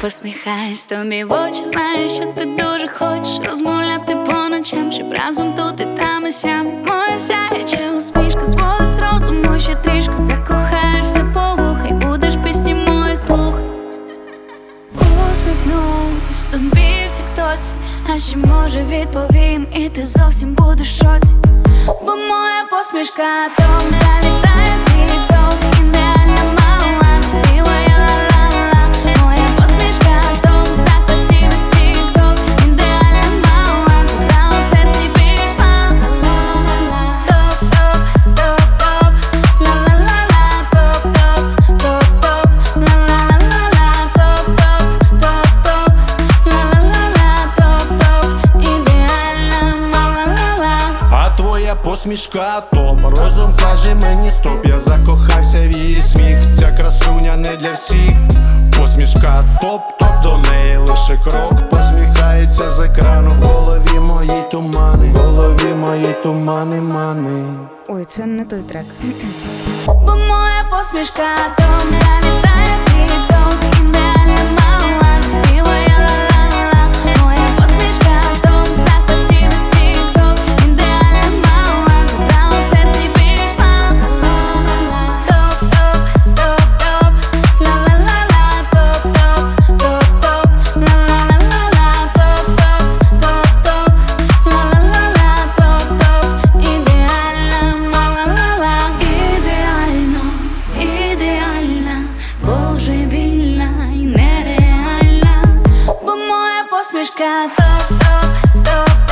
посміхаюсь тобі в очі, знаю, що ти дуже хочеш розмовляти по ночам, щоб разом тут і там і сям. Моя сяюча усмішка зводить з розуму, що трішки закохаєшся по вуха, і будеш пісні мої слухать. Усміхнусь тобі в тіктоці, а ще може відповім, і ти зовсім будеш в шоці. Бо моя посмішка том залітає в тік-ток, ідеальна мала співає ла-ла-ла. Моя посмішка том захотів з тік-ток, ідеальна мала забрала серці, пішла ла-ла-ла. Топ-топ, топ-топ, ла-ла-ла-ла. Топ-топ, топ-топ, ла-ла-ла-ла. Топ-топ, топ-топ, ла-ла-ла-ла. Топ-топ, ідеальна мала ла-ла. А твоя посмішка топ, розум каже мені стоп. Я закохався в її сміх, ця красуня не для всіх. Посмішка топ, до неї лише крок. Посміхається з екрану, в голові мої тумани, в голові мої тумани, мани. Ой, це не той трек. Бо моя посмішка том залітає в тік-ток, ідеальна мала співає ла-ла-ла. Моя посмішка том захотів з тік-ток, ідеальна мала забрала серці, пішла ла-ла-ла. Топ-топ, топ-топ, ла-ла-ла-ла. Топ-топ, топ-топ, ла-ла-ла-ла. Топ-топ, топ-топ, ла-ла-ла-ла. Топ-топ, ідеальна мала ла-ла. Ідеально, ідеальна, божевільна і нереальна. Бо моя посмішка топ-топ, топ.